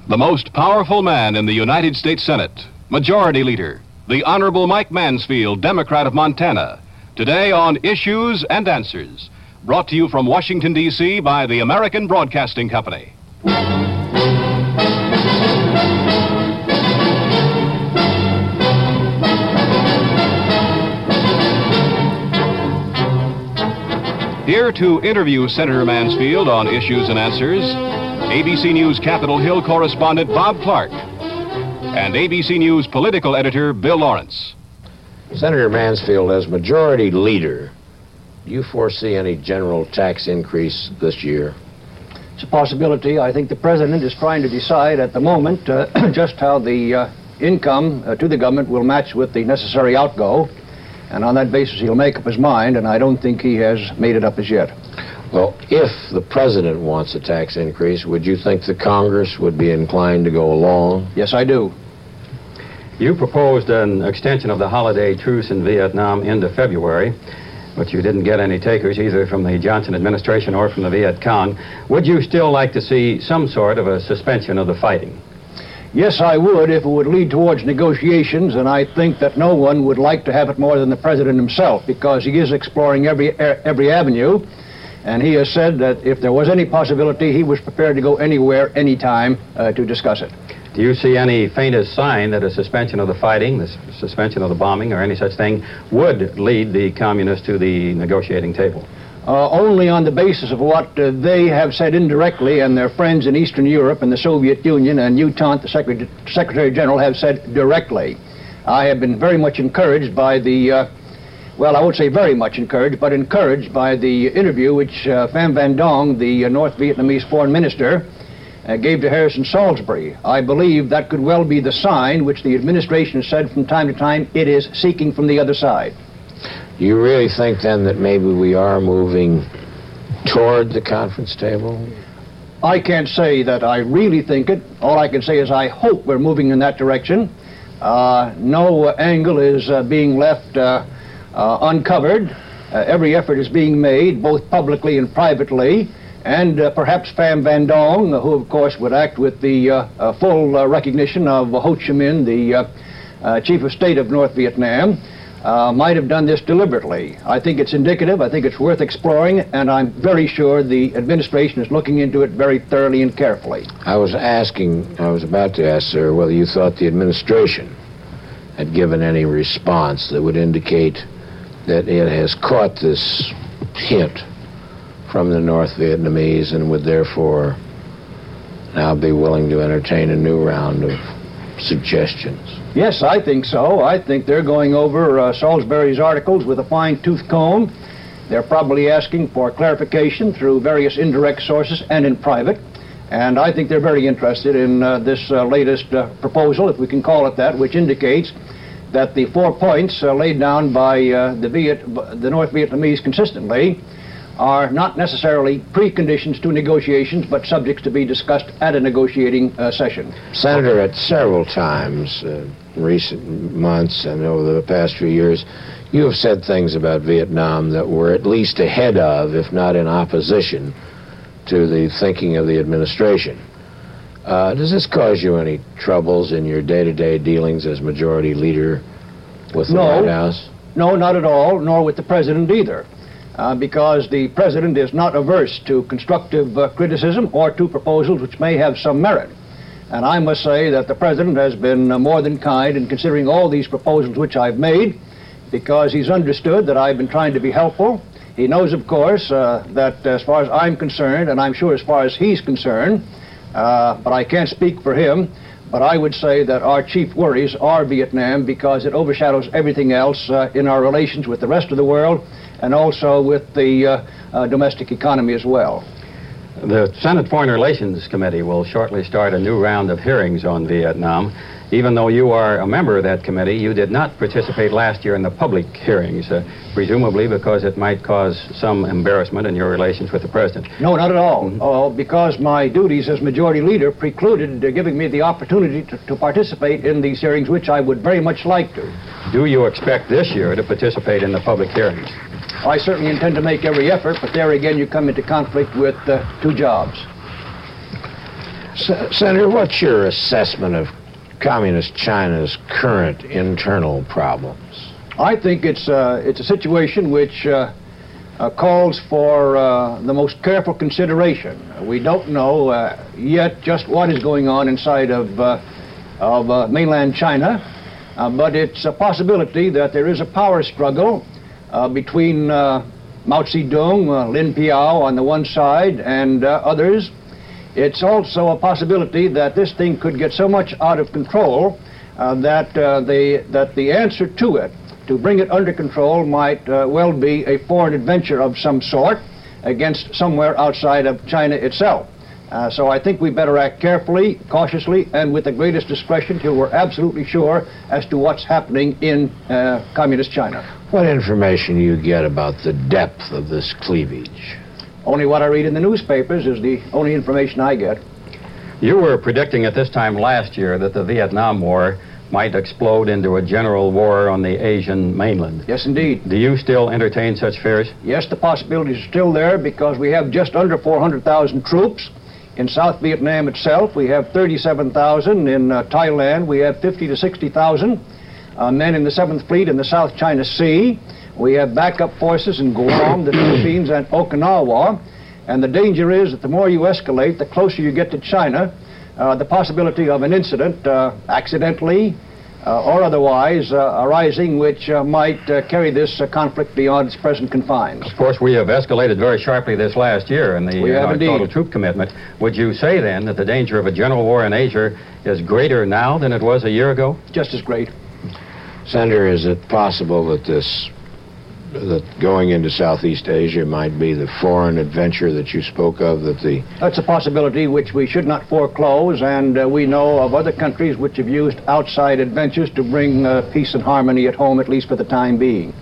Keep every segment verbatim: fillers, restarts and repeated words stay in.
The most powerful man in the United States Senate, Majority Leader, the Honorable Mike Mansfield, Democrat of Montana. Today on Issues and Answers, brought to you from Washington, D C by the American Broadcasting Company. Here to interview Senator Mansfield on Issues and Answers, A B C News Capitol Hill correspondent Bob Clark and A B C News political editor Bill Lawrence. Senator Mansfield, as Majority Leader, do you foresee any general tax increase this year? It's a possibility. I think the President is trying to decide at the moment uh, just how the uh, income uh, to the government will match with the necessary outgo. And on that basis, he'll make up his mind, and I don't think he has made it up as yet. Well, if the President wants a tax increase, would you think the Congress would be inclined to go along? Yes, I do. You proposed an extension of the holiday truce in Vietnam into February, but you didn't get any takers either from the Johnson administration or from the Viet Cong. Would you still like to see some sort of a suspension of the fighting? Yes, I would, if it would lead towards negotiations, and I think that no one would like to have it more than the President himself, because he is exploring every every avenue, and he has said that if there was any possibility, he was prepared to go anywhere, anytime, uh, to discuss it. Do you see any faintest sign that a suspension of the fighting, the suspension of the bombing, or any such thing would lead the communists to the negotiating table? Uh, only on the basis of what uh, they have said indirectly, and their friends in Eastern Europe and the Soviet Union and U T A N T, the Secretary, Secretary General, have said directly. I have been very much encouraged by the, uh, well, I won't say very much encouraged, but encouraged by the interview which uh, Pham Van Dong, the uh, North Vietnamese foreign minister, uh, gave to Harrison Salisbury. I believe that could well be the sign which the administration has said from time to time it is seeking from the other side. Do you really think, then, that maybe we are moving toward the conference table? I can't say that I really think it. All I can say is I hope we're moving in that direction. Uh, no uh, angle is uh, being left uh, uh, uncovered. Uh, every effort is being made, both publicly and privately. And uh, perhaps Pham Van Dong, who, of course, would act with the uh, uh, full uh, recognition of Ho Chi Minh, the uh, uh, chief of state of North Vietnam, Uh, might have done this deliberately. I think it's indicative. I think it's worth exploring, and I'm very sure the administration is looking into it very thoroughly and carefully. I was asking, I was about to ask, sir, whether you thought the administration had given any response that would indicate that it has caught this hint from the North Vietnamese and would therefore now be willing to entertain a new round of suggestions. Yes, I think so. I think they're going over uh, Salisbury's articles with a fine-tooth comb. They're probably asking for clarification through various indirect sources and in private. And I think they're very interested in uh, this uh, latest uh, proposal, if we can call it that, which indicates that the four points uh, laid down by uh, the, Viet the North Vietnamese consistently are not necessarily preconditions to negotiations, but subjects to be discussed at a negotiating uh, session. Senator, at several times uh, in recent months and over the past few years, you have said things about Vietnam that were at least ahead of, if not in opposition, to the thinking of the administration. Uh, does this cause you any troubles in your day-to-day dealings as Majority Leader with the no, White House? No, not at all, nor with the President either. Uh, because the President is not averse to constructive uh, criticism or to proposals which may have some merit. And I must say that the President has been uh, more than kind in considering all these proposals which I've made, because he's understood that I've been trying to be helpful. He knows, of course, uh, that as far as I'm concerned, and I'm sure as far as he's concerned, uh, but I can't speak for him, but I would say that our chief worries are Vietnam, because it overshadows everything else uh, in our relations with the rest of the world, and also with the uh, uh, domestic economy as well. The Senate Foreign Relations Committee will shortly start a new round of hearings on Vietnam. Even though you are a member of that committee, you did not participate last year in the public hearings, uh, presumably because it might cause some embarrassment in your relations with the President. No, not at all. Mm-hmm. Oh, because my duties as Majority Leader precluded uh, giving me the opportunity to, to participate in these hearings, which I would very much like to. Do you expect this year to participate in the public hearings? I certainly intend to make every effort, but there again you come into conflict with uh, two jobs. S- Senator, what's your assessment of Communist China's current internal problems? I think it's, uh, it's a situation which uh, uh, calls for uh, the most careful consideration. We don't know uh, yet just what is going on inside of, uh, of uh, mainland China, uh, but it's a possibility that there is a power struggle uh, between uh, Mao Zedong, uh, Lin Piao on the one side, and uh, others. It's also a possibility that this thing could get so much out of control uh, that, uh, the, that the answer to it, to bring it under control, might uh, well be a foreign adventure of some sort against somewhere outside of China itself. Uh, so I think we better act carefully, cautiously, and with the greatest discretion till we're absolutely sure as to what's happening in uh, Communist China. What information do you get about the depth of this cleavage? Only what I read in the newspapers is the only information I get. You were predicting at this time last year that the Vietnam War might explode into a general war on the Asian mainland. Yes, indeed. Do you still entertain such fears? Yes, the possibilities are still there because we have just under four hundred thousand troops. In South Vietnam itself, we have thirty-seven thousand. In uh, Thailand, we have fifty to sixty thousand uh, men in the seventh Fleet in the South China Sea. We have backup forces in Guam, the Philippines, and Okinawa. And the danger is that the more you escalate, the closer you get to China, uh, the possibility of an incident, uh, accidentally uh, or otherwise, uh, arising, which uh, might uh, carry this uh, conflict beyond its present confines. Of course, we have escalated very sharply this last year in the We have uh, indeed. total troop commitment. Would you say, then, that the danger of a general war in Asia is greater now than it was a year ago? Just as great. Senator, is it possible that this that going into Southeast Asia might be the foreign adventure that you spoke of, that the... That's a possibility which we should not foreclose, and uh, we know of other countries which have used outside adventures to bring uh, peace and harmony at home, at least for the time being.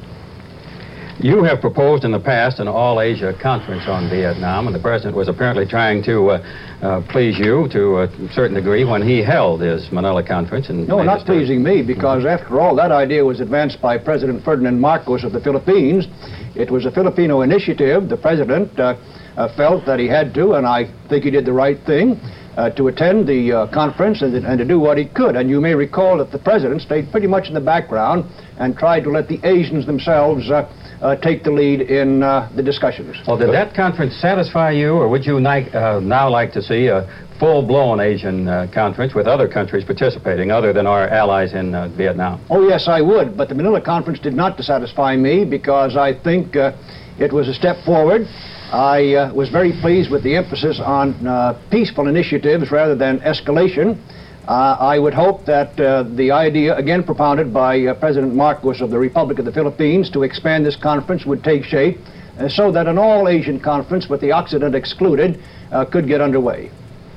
You have proposed in the past an all-Asia conference on Vietnam, and the President was apparently trying to uh, uh, please you to a certain degree when he held his Manila conference. In No, not pleasing me, because after all, that idea was advanced by President Ferdinand Marcos of the Philippines. It was a Filipino initiative. The President uh, uh, felt that he had to, and I think he did the right thing, uh, to attend the uh, conference and, and to do what he could. And you may recall that the President stayed pretty much in the background and tried to let the Asians themselves uh, Uh, take the lead in uh, the discussions. Well, did that conference satisfy you, or would you ni- uh, now like to see a full-blown Asian uh, conference with other countries participating other than our allies in uh, Vietnam? Oh, yes, I would, but the Manila conference did not satisfy me because I think uh, it was a step forward. I uh, was very pleased with the emphasis on uh, peaceful initiatives rather than escalation. Uh, I would hope that uh, the idea, again propounded by uh, President Marcos of the Republic of the Philippines, to expand this conference would take shape uh, so that an all-Asian conference, with the Occident excluded, uh, could get underway.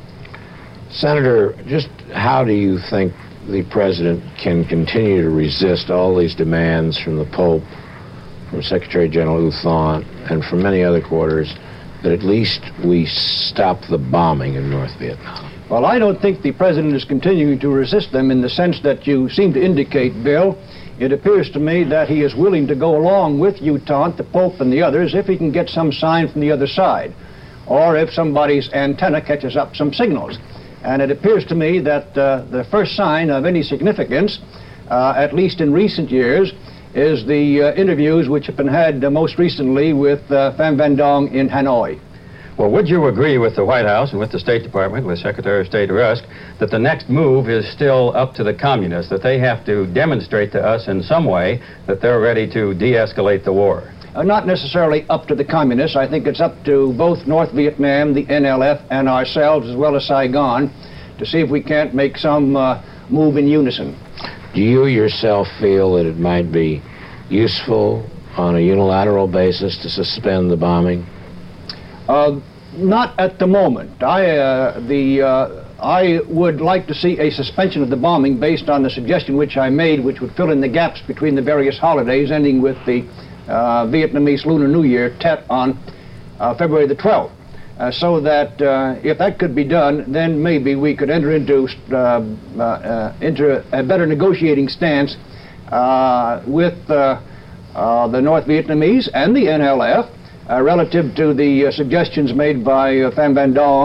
Senator, just how do you think the President can continue to resist all these demands from the Pope, from Secretary General U Thant, and from many other quarters, that at least we stop the bombing in North Vietnam? Well, I don't think the President is continuing to resist them in the sense that you seem to indicate, Bill. It appears to me that he is willing to go along with U Thant, the Pope, and the others if he can get some sign from the other side, or if somebody's antenna catches up some signals. And it appears to me that uh, the first sign of any significance, uh, at least in recent years, is the uh, interviews which have been had uh, most recently with uh, Pham Van Dong in Hanoi. Well, would you agree with the White House and with the State Department, with Secretary of State Rusk, that the next move is still up to the communists, that they have to demonstrate to us in some way that they're ready to de-escalate the war? Uh, not necessarily up to the communists. I think it's up to both North Vietnam, the N L F, and ourselves, as well as Saigon, to see if we can't make some uh, move in unison. Do you yourself feel that it might be useful on a unilateral basis to suspend the bombing? Uh, not at the moment. I, uh, the, uh, I would like to see a suspension of the bombing based on the suggestion which I made, which would fill in the gaps between the various holidays, ending with the uh, Vietnamese Lunar New Year, Tet, on uh, February the twelfth. Uh, so that uh, if that could be done, then maybe we could enter into, uh, uh, uh, into a better negotiating stance uh, with uh, uh, the North Vietnamese and the N L F, Uh, relative to the uh, suggestions made by uh, Pham Van Dong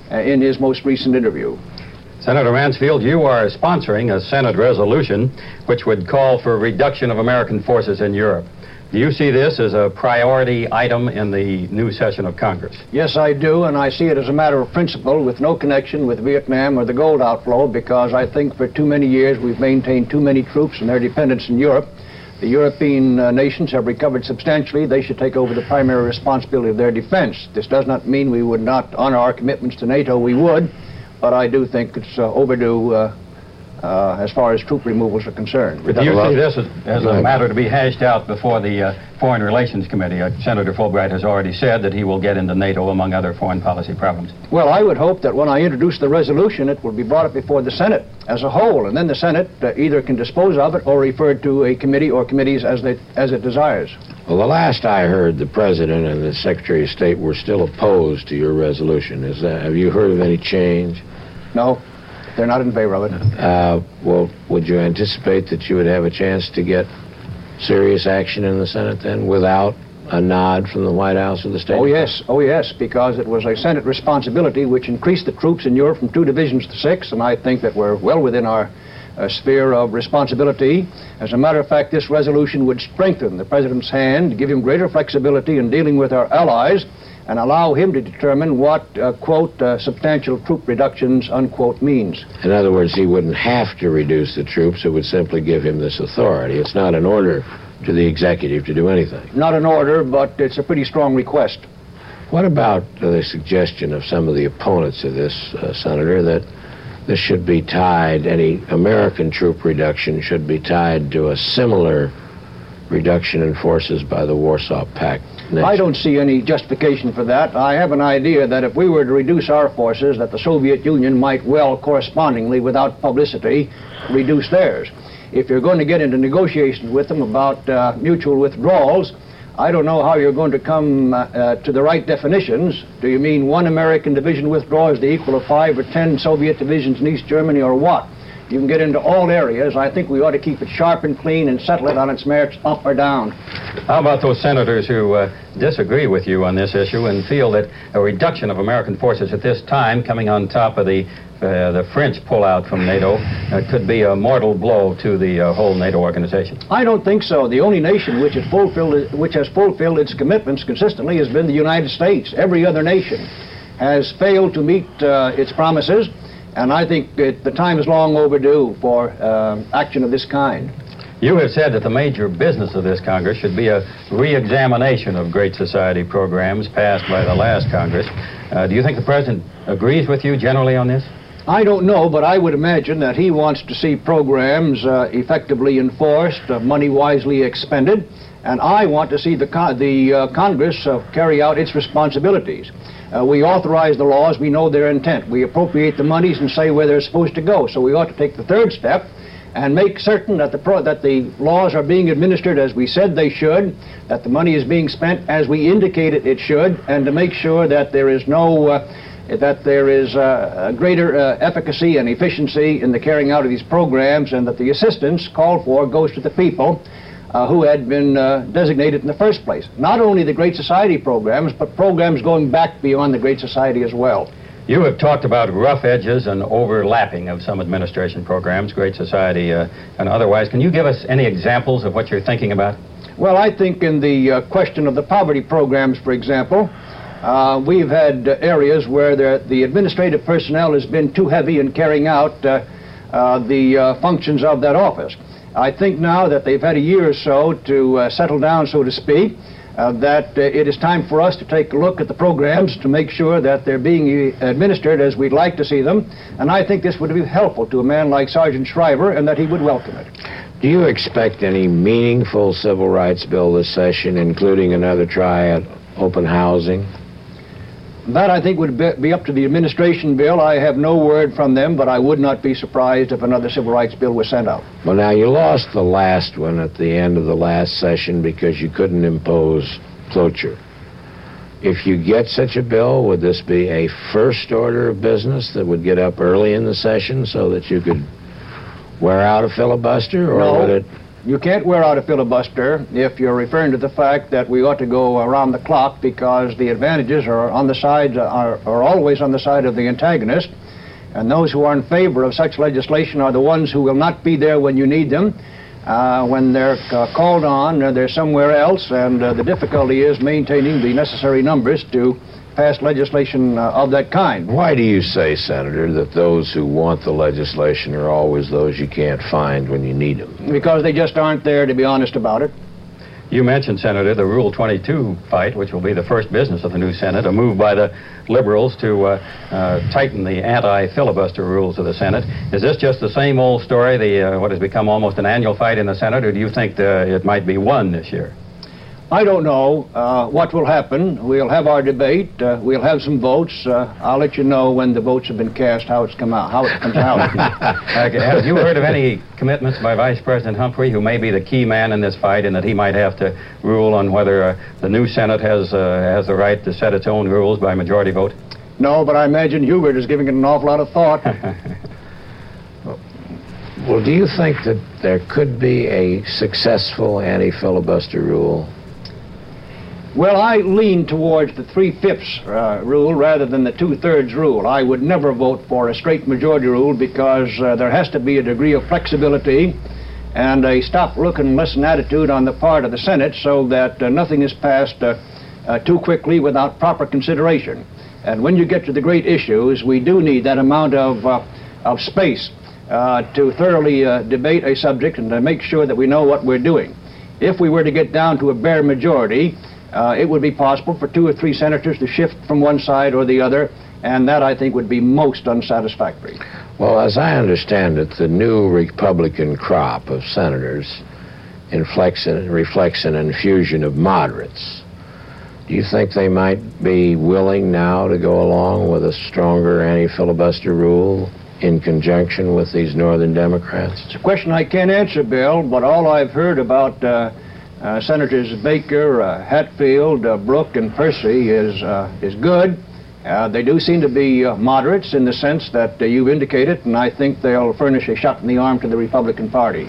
uh, in his most recent interview. Senator Mansfield, you are sponsoring a Senate resolution which would call for reduction of American forces in Europe. Do you see this as a priority item in the new session of Congress? Yes, I do, and I see it as a matter of principle with no connection with Vietnam or the gold outflow, because I think for too many years we've maintained too many troops and their dependence in Europe. The European uh, nations have recovered substantially. They should take over the primary responsibility of their defense. This does not mean we would not honor our commitments to NATO. We would, but I do think it's uh, overdue uh, uh, as far as troop removals are concerned. But do you see this as, as a matter to be hashed out before the uh, Foreign Relations Committee? Uh, Senator Fulbright has already said that he will get into NATO, among other foreign policy problems. Well, I would hope that when I introduce the resolution, it will be brought up before the Senate as a whole, and then the Senate uh, either can dispose of it or refer it to a committee or committees as, they, as it desires. Well, the last I heard, the President and the Secretary of State were still opposed to your resolution. Is that, have you heard of any change? No, they're not in favor of it. Uh, well, would you anticipate that you would have a chance to get serious action in the Senate then without a nod from the White House or the State Oh, Department? yes. Oh, yes, because it was a Senate responsibility which increased the troops in Europe from two divisions to six, and I think that we're well within our uh, sphere of responsibility. As a matter of fact, this resolution would strengthen the President's hand, give him greater flexibility in dealing with our allies, and allow him to determine what, uh, quote, uh, substantial troop reductions, unquote, means. In other words, he wouldn't have to reduce the troops. It would simply give him this authority. It's not an order to the executive to do anything. Not an order, but it's a pretty strong request. What about uh, the suggestion of some of the opponents of this, uh, Senator, that this should be tied, any American troop reduction should be tied to a similar reduction in forces by the Warsaw Pact nations? I don't see any justification for that. I have an idea that if we were to reduce our forces, that the Soviet Union might well correspondingly, without publicity, reduce theirs. If you're going to get into negotiations with them about uh, mutual withdrawals, I don't know how you're going to come uh, uh, to the right definitions. Do you mean one American division withdrawal is the equal of five or ten Soviet divisions in East Germany, or what? You can get into all areas. I think we ought to keep it sharp and clean and settle it on its merits, up or down. How about those senators who uh, disagree with you on this issue and feel that a reduction of American forces at this time, coming on top of the uh, the French pullout from NATO, uh, could be a mortal blow to the uh, whole NATO organization? I don't think so. The only nation which has fulfilled which has fulfilled its commitments consistently has been the United States. Every other nation has failed to meet uh, its promises. And I think that the time is long overdue for uh, action of this kind. You have said that the major business of this Congress should be a re-examination of Great Society programs passed by the last Congress. Uh, do you think the President agrees with you generally on this? I don't know, but I would imagine that he wants to see programs uh, effectively enforced, uh, money wisely expended, and I want to see the, con the uh, Congress uh, carry out its responsibilities. Uh, we authorize the laws, we know their intent. We appropriate the monies and say where they're supposed to go. So we ought to take the third step and make certain that the, pro that the laws are being administered as we said they should, that the money is being spent as we indicated it should, and to make sure that there is no, uh, that there is uh, a greater uh, efficacy and efficiency in the carrying out of these programs, and that the assistance called for goes to the people Uh, who had been uh, designated in the first place. Not only the Great Society programs, but programs going back beyond the Great Society as well. You have talked about rough edges and overlapping of some administration programs, Great Society uh, and otherwise. Can you give us any examples of what you're thinking about? Well, I think in the uh, question of the poverty programs, for example, uh, we've had uh, areas where the, the administrative personnel has been too heavy in carrying out uh, uh, the uh, functions of that office. I think now that they've had a year or so to uh, settle down, so to speak, uh, that uh, it is time for us to take a look at the programs to make sure that they're being administered as we'd like to see them. And I think this would be helpful to a man like Sergeant Shriver, and that he would welcome it. Do you expect any meaningful civil rights bill this session, including another try at open housing? That, I think, would be up to the administration bill. I have no word from them, but I would not be surprised if another civil rights bill was sent out. Well, now, you lost the last one at the end of the last session because you couldn't impose cloture. If you get such a bill, would this be a first order of business that would get up early in the session so that you could wear out a filibuster? Or no. would it... You can't wear out a filibuster if you're referring to the fact that we ought to go around the clock because the advantages are on the side, are, are always on the side of the antagonist. And those who are in favor of such legislation are the ones who will not be there when you need them. Uh, when they're uh, called on, uh, they're somewhere else, and uh, the difficulty is maintaining the necessary numbers to pass legislation uh, of that kind. Why do you say, Senator, that those who want the legislation are always those you can't find when you need them? Because they just aren't there, to be honest about it. You mentioned, Senator, the Rule twenty-two fight, which will be the first business of the new Senate, a move by the liberals to uh, uh, tighten the anti-filibuster rules of the Senate. Is this just the same old story, the uh, what has become almost an annual fight in the Senate, or do you think uh, it might be won this year? I don't know uh, what will happen. We'll have our debate. Uh, we'll have some votes. Uh, I'll let you know when the votes have been cast, how it's come out, how it comes out. uh, have you heard of any commitments by Vice President Humphrey, who may be the key man in this fight, and that he might have to rule on whether uh, the new Senate has uh, has the right to set its own rules by majority vote? No, but I imagine Hubert is giving it an awful lot of thought. Well, do you think that there could be a successful anti-filibuster rule? Well, I lean towards the three-fifths uh, rule rather than the two-thirds rule. I would never vote for a straight majority rule because uh, there has to be a degree of flexibility and a stop-look-and-listen attitude on the part of the Senate so that uh, nothing is passed uh, uh, too quickly without proper consideration. And when you get to the great issues, we do need that amount of, uh, of space uh, to thoroughly uh, debate a subject and to make sure that we know what we're doing. If we were to get down to a bare majority, Uh, it would be possible for two or three senators to shift from one side or the other, and that, I think, would be most unsatisfactory. Well, as I understand it, the new Republican crop of senators inflects and reflects an infusion of moderates. Do you think they might be willing now to go along with a stronger anti-filibuster rule in conjunction with these Northern Democrats? It's a question I can't answer, Bill, but all I've heard about uh, Uh, Senators Baker, uh, Hatfield, uh, Brooke, and Percy is uh, is good. Uh, they do seem to be uh, moderates in the sense that uh, you've indicated, and I think they'll furnish a shot in the arm to the Republican Party.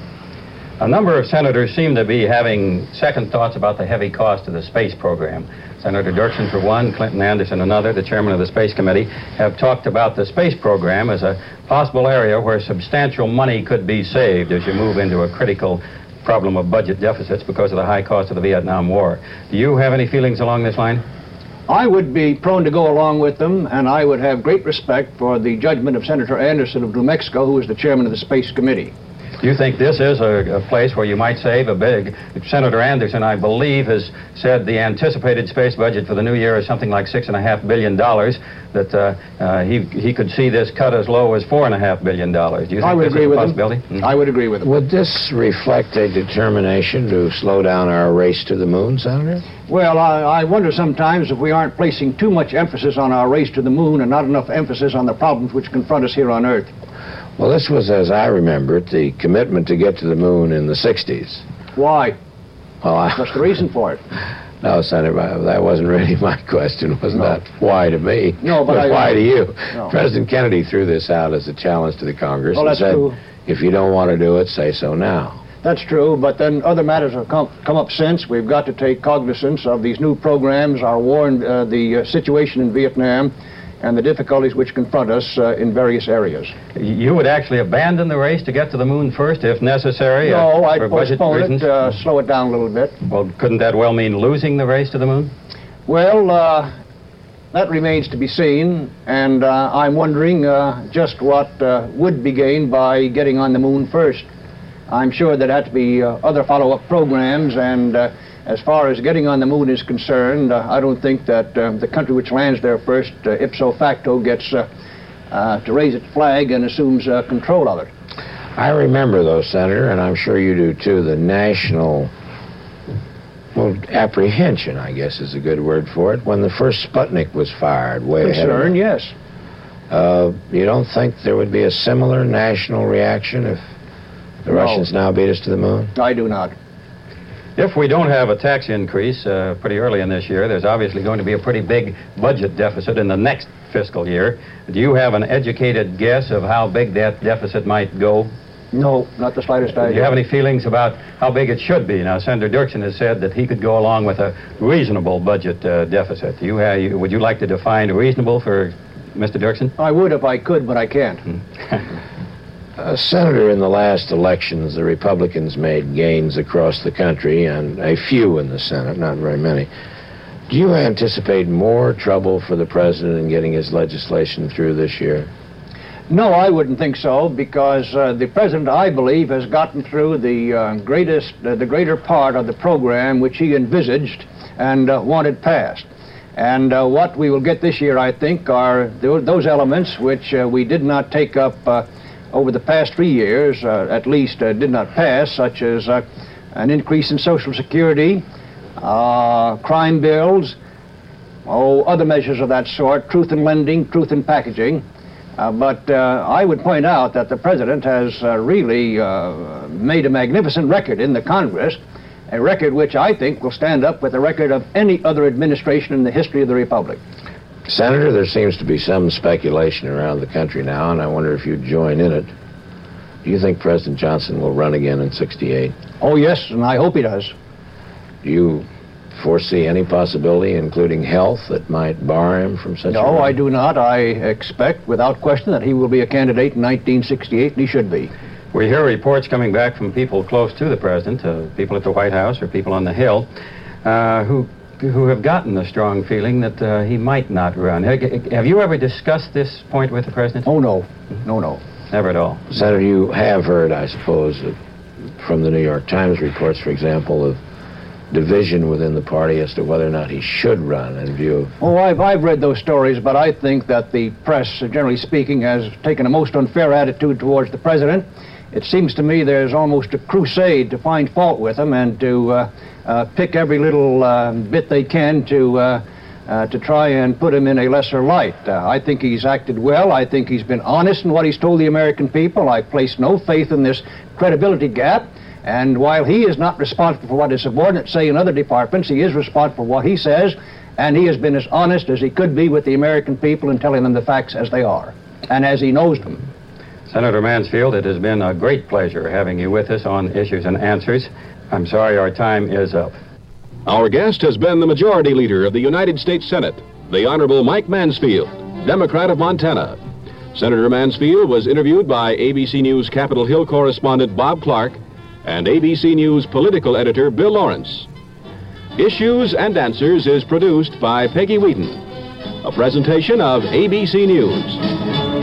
A number of senators seem to be having second thoughts about the heavy cost of the space program. Senator Dirksen for one, Clinton Anderson another, the chairman of the Space Committee, have talked about the space program as a possible area where substantial money could be saved as you move into a critical problem of budget deficits because of the high cost of the Vietnam War. Do you have any feelings along this line? I would be prone to go along with them, and I would have great respect for the judgment of Senator Anderson of New Mexico, who is the chairman of the Space Committee. Do you think this is a, a place where you might save a big... Senator Anderson, I believe, has said the anticipated space budget for the new year is something like six and a half billion dollars, that uh, uh, he he could see this cut as low as four and a half billion dollars. Do you think I would this agree is a with possibility? him. Mm-hmm. I would agree with him. Would this reflect a determination to slow down our race to the moon, Senator? Well, I, I wonder sometimes if we aren't placing too much emphasis on our race to the moon and not enough emphasis on the problems which confront us here on Earth. Well, this was, as I remember it, the commitment to get to the moon in the sixties. Why? Well, I... What's the reason for it? No, Senator, that wasn't really my question. Wasn't No. that why to me? No, but I- why to you? No. President Kennedy threw this out as a challenge to the Congress Well, and that's said, true. if you don't want to do it, say so now. That's true, but then other matters have come, come up since. We've got to take cognizance of these new programs, our war, and uh, the uh, situation in Vietnam, and the difficulties which confront us uh, in various areas. You would actually abandon the race to get to the moon first, if necessary? No, uh, I'd for budget postpone reasons? it, uh, slow it down a little bit. Well, couldn't that well mean losing the race to the moon? Well, uh, that remains to be seen, and uh, I'm wondering uh, just what uh, would be gained by getting on the moon first. I'm sure there had to be uh, other follow-up programs, and uh, as far as getting on the moon is concerned, uh, I don't think that uh, the country which lands there first, uh, ipso facto, gets uh, uh, to raise its flag and assumes uh, control of it. I remember, though, Senator, and I'm sure you do too, the national, well, apprehension, I guess is a good word for it, when the first Sputnik was fired way ahead of Concern, it. yes. Uh, you don't think there would be a similar national reaction if the No. Russians now beat us to the moon? I do not. If we don't have a tax increase uh, pretty early in this year, there's obviously going to be a pretty big budget deficit in the next fiscal year. Do you have an educated guess of how big that deficit might go? No, not the slightest idea. Do you have any feelings about how big it should be? Now, Senator Dirksen has said that he could go along with a reasonable budget uh, deficit. Do you have, you, would you like to define reasonable for Mister Dirksen? I would if I could, but I can't. uh, Senator, in the last elections, the Republicans made gains across the country, and a few in the Senate, not very many. Do you anticipate more trouble for the president in getting his legislation through this year? No, I wouldn't think so, because uh, the president, I believe, has gotten through the uh, greatest, uh, the greater part of the program which he envisaged and uh, wanted passed. And uh, what we will get this year, I think, are th those elements which uh, we did not take up uh, over the past three years, uh, at least uh, did not pass, such as uh, an increase in Social Security, uh, crime bills, oh, other measures of that sort, truth in lending, truth in packaging. Uh, but uh, I would point out that the president has uh, really uh, made a magnificent record in the Congress, a record which I think will stand up with the record of any other administration in the history of the Republic. Senator, there seems to be some speculation around the country now, and I wonder if you'd join in it. Do you think President Johnson will run again in sixty-eight? Oh, yes, and I hope he does. Do you foresee any possibility, including health, that might bar him from such a No, run? I do not. I expect, without question, that he will be a candidate in nineteen sixty-eight, and he should be. We hear reports coming back from people close to the president, uh, people at the White House or people on the Hill, uh, who who have gotten the strong feeling that uh, he might not run. Have you ever discussed this point with the president? Oh, no. No, no. Never at all. Senator, you have heard, I suppose, uh, from the New York Times reports, for example, of division within the party as to whether or not he should run in view of... Oh, I've, I've read those stories, but I think that the press, uh, generally speaking, has taken a most unfair attitude towards the president. It seems to me there's almost a crusade to find fault with him and to uh, uh, pick every little uh, bit they can to uh, uh, to try and put him in a lesser light. Uh, I think he's acted well. I think he's been honest in what he's told the American people. I place no faith in this credibility gap. And while he is not responsible for what his subordinates say in other departments, he is responsible for what he says, and he has been as honest as he could be with the American people in telling them the facts as they are, and as he knows them. Senator Mansfield, it has been a great pleasure having you with us on Issues and Answers. I'm sorry our time is up. Our guest has been the Majority Leader of the United States Senate, the Honorable Mike Mansfield, Democrat of Montana. Senator Mansfield was interviewed by A B C News Capitol Hill correspondent Bob Clark and A B C News political editor Bill Lawrence. Issues and Answers is produced by Peggy Wheaton, a presentation of A B C News.